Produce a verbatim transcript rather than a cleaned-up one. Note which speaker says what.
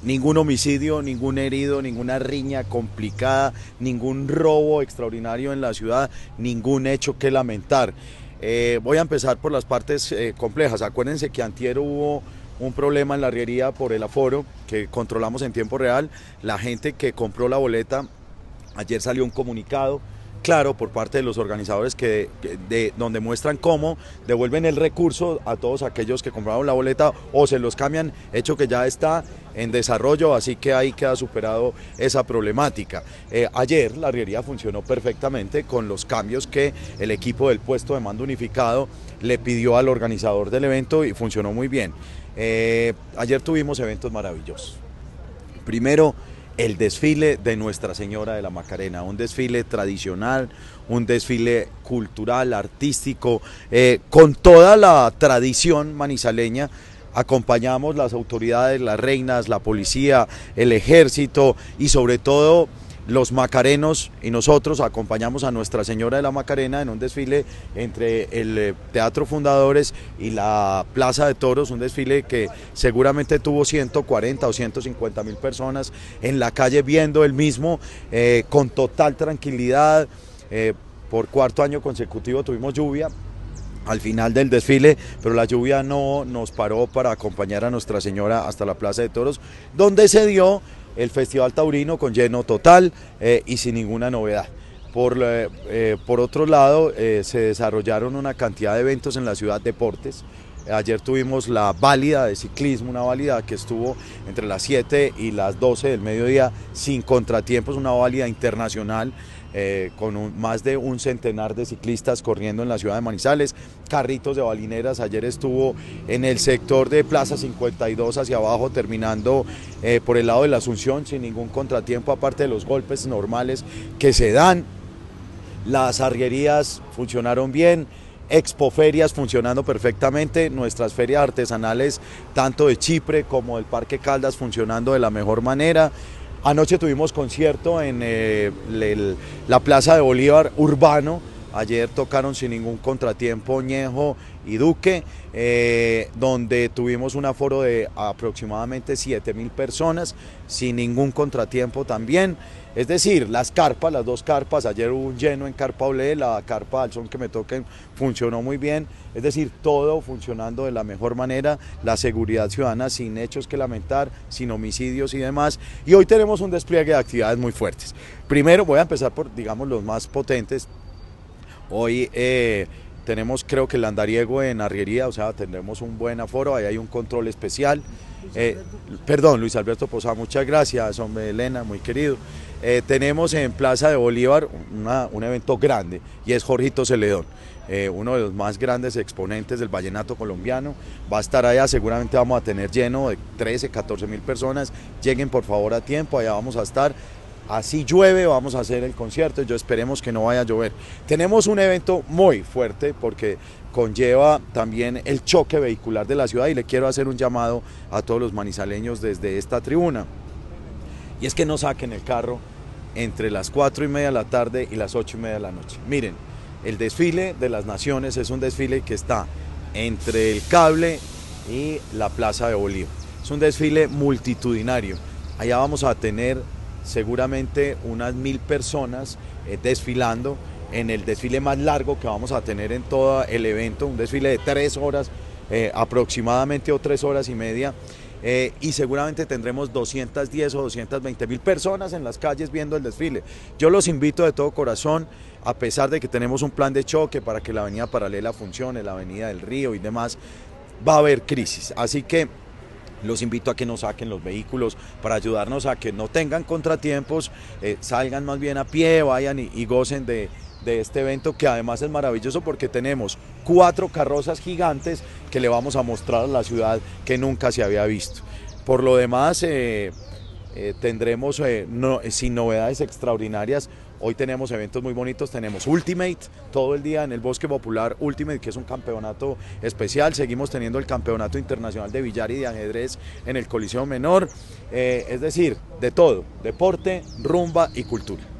Speaker 1: Ningún homicidio, ningún herido, ninguna riña complicada, ningún robo extraordinario en la ciudad, ningún hecho que lamentar. Eh, voy a empezar por las partes eh, complejas. Acuérdense que antier hubo un problema en la arriería por el aforo que controlamos en tiempo real. La gente que compró la boleta, ayer salió un comunicado claro por parte de los organizadores que, de, donde muestran cómo devuelven el recurso a todos aquellos que compraron la boleta o se los cambian, hecho que ya está en desarrollo, así que ahí queda superado esa problemática. Eh, ayer la arriería funcionó perfectamente con los cambios que el equipo del puesto de mando unificado le pidió al organizador del evento y funcionó muy bien. Eh, ayer tuvimos eventos maravillosos. Primero, el desfile de Nuestra Señora de la Macarena, un desfile tradicional, un desfile cultural, artístico, eh, con toda la tradición manizaleña. Acompañamos las autoridades, las reinas, la policía, el ejército y sobre todo los macarenos, y nosotros acompañamos a Nuestra Señora de la Macarena en un desfile entre el Teatro Fundadores y la Plaza de Toros, un desfile que seguramente tuvo ciento cuarenta o ciento cincuenta mil personas en la calle viendo el mismo, eh, con total tranquilidad. Eh, por cuarto año consecutivo tuvimos lluvia al final del desfile, pero la lluvia no nos paró para acompañar a Nuestra Señora hasta la Plaza de Toros, donde se dio el Festival Taurino con lleno total eh, y sin ninguna novedad. Por, eh, por otro lado, eh, se desarrollaron una cantidad de eventos en la ciudad, deportes. Ayer tuvimos la válida de ciclismo, una válida que estuvo entre las siete y las doce del mediodía sin contratiempos, una válida internacional eh, con un, más de un centenar de ciclistas corriendo en la ciudad de Manizales, carritos de balineras. Ayer estuvo en el sector de Plaza cincuenta y dos hacia abajo, terminando eh, por el lado de la Asunción sin ningún contratiempo, aparte de los golpes normales que se dan. Las arrierías funcionaron bien. Expoferias funcionando perfectamente, nuestras ferias artesanales tanto de Chipre como del Parque Caldas funcionando de la mejor manera. Anoche tuvimos concierto en eh, el, la Plaza de Bolívar Urbano. Ayer tocaron sin ningún contratiempo Ñejo y Duque, eh, donde tuvimos un aforo de aproximadamente siete mil personas, sin ningún contratiempo también. Es decir, las carpas, las dos carpas, ayer hubo un lleno en Carpa Olé, la carpa al son que me toquen funcionó muy bien. Es decir, todo funcionando de la mejor manera, la seguridad ciudadana sin hechos que lamentar, sin homicidios y demás. Y hoy tenemos un despliegue de actividades muy fuertes. Primero voy a empezar por, digamos, los más potentes. Hoy eh, tenemos, creo que el andariego en arriería, o sea, tendremos un buen aforo, ahí hay un control especial. Eh, perdón, Luis Alberto Posada, muchas gracias, hombre, Elena, muy querido. Eh, tenemos en Plaza de Bolívar una, un evento grande y es Jorgito Celedón, eh, uno de los más grandes exponentes del vallenato colombiano. Va a estar allá, seguramente vamos a tener lleno de trece, catorce mil personas. Lleguen por favor a tiempo, allá vamos a estar. Así llueve, vamos a hacer el concierto, yo esperemos que no vaya a llover. Tenemos un evento muy fuerte porque conlleva también el choque vehicular de la ciudad y le quiero hacer un llamado a todos los manizaleños desde esta tribuna. Y es que no saquen el carro entre las cuatro y media de la tarde y las ocho y media de la noche. Miren, el desfile de las Naciones es un desfile que está entre el cable y la Plaza de Bolívar. Es un desfile multitudinario. Allá vamos a tener seguramente unas mil personas eh, desfilando en el desfile más largo que vamos a tener en todo el evento, un desfile de tres horas eh, aproximadamente o tres horas y media. Eh, y seguramente tendremos doscientas diez o doscientas veinte mil personas en las calles viendo el desfile. Yo los invito de todo corazón, a pesar de que tenemos un plan de choque para que la avenida paralela funcione, la avenida del Río y demás, va a haber crisis, así que los invito a que no saquen los vehículos para ayudarnos a que no tengan contratiempos, eh, salgan más bien a pie, vayan y, y gocen de, de este evento que además es maravilloso porque tenemos cuatro carrozas gigantes que le vamos a mostrar a la ciudad que nunca se había visto. Por lo demás, eh, eh, tendremos eh, no, sin novedades extraordinarias. Hoy tenemos eventos muy bonitos, tenemos Ultimate todo el día en el Bosque Popular Ultimate, que es un campeonato especial. Seguimos teniendo el Campeonato Internacional de Billar y de Ajedrez en el Coliseo Menor, eh, es decir, de todo, deporte, rumba y cultura.